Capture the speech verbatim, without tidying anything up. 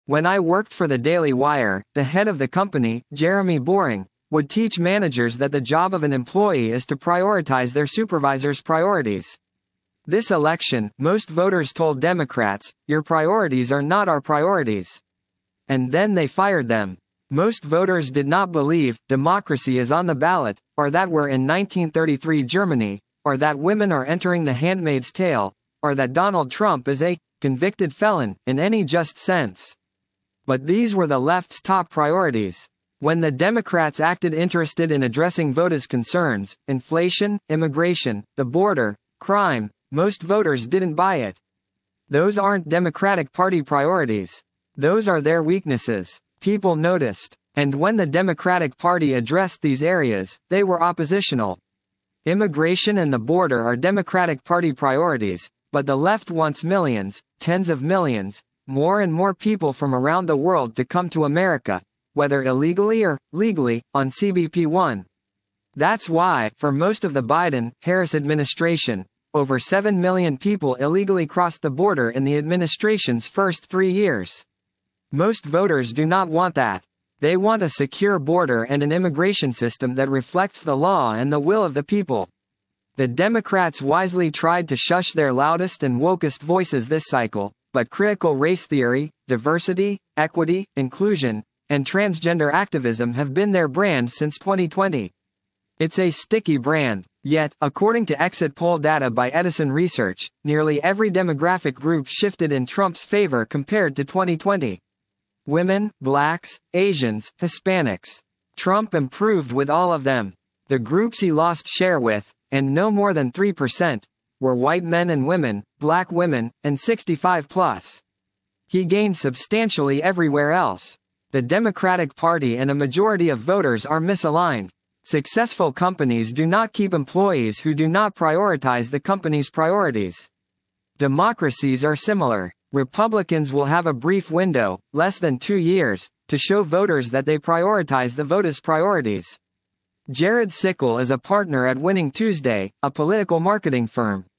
When I worked for the Daily Wire, the head of the company, Jeremy Boring, would teach managers that the job of an employee is to prioritize their supervisor's priorities. This election, most voters told Democrats, "Your priorities are not our priorities." And then they fired them. Most voters did not believe democracy is on the ballot, or that we're in nineteen thirty-three Germany, or that women are entering The Handmaid's Tale, or that Donald Trump is a convicted felon in any just sense. But these were the left's top priorities. When the Democrats acted interested in addressing voters' concerns, inflation, immigration, the border, crime, most voters didn't buy it. Those aren't Democratic Party priorities. Those are their weaknesses. People noticed. And when the Democratic Party addressed these areas, they were oppositional. Immigration and the border are Democratic Party priorities, but the left wants millions, tens of millions, more and more people from around the world to come to America, whether illegally or legally, on C B P one. That's why, for most of the Biden-Harris administration, over seven million people illegally crossed the border in the administration's first three years. Most voters do not want that. They want a secure border and an immigration system that reflects the law and the will of the people. The Democrats wisely tried to shush their loudest and wokest voices this cycle, but critical race theory, diversity, equity, inclusion, and transgender activism have been their brand since twenty twenty. It's a sticky brand. Yet, according to exit poll data by Edison Research, nearly every demographic group shifted in Trump's favor compared to twenty twenty. Women, blacks, Asians, Hispanics. Trump improved with all of them. The groups he lost share with, and no more than three percent, were white men and women, black women, and sixty-five plus. He gained substantially everywhere else. The Democratic Party and a majority of voters are misaligned. Successful companies do not keep employees who do not prioritize the company's priorities. Democracies are similar. Republicans will have a brief window, less than two years, to show voters that they prioritize the voters' priorities. Jared Sickle is a partner at Winning Tuesday, a political marketing firm.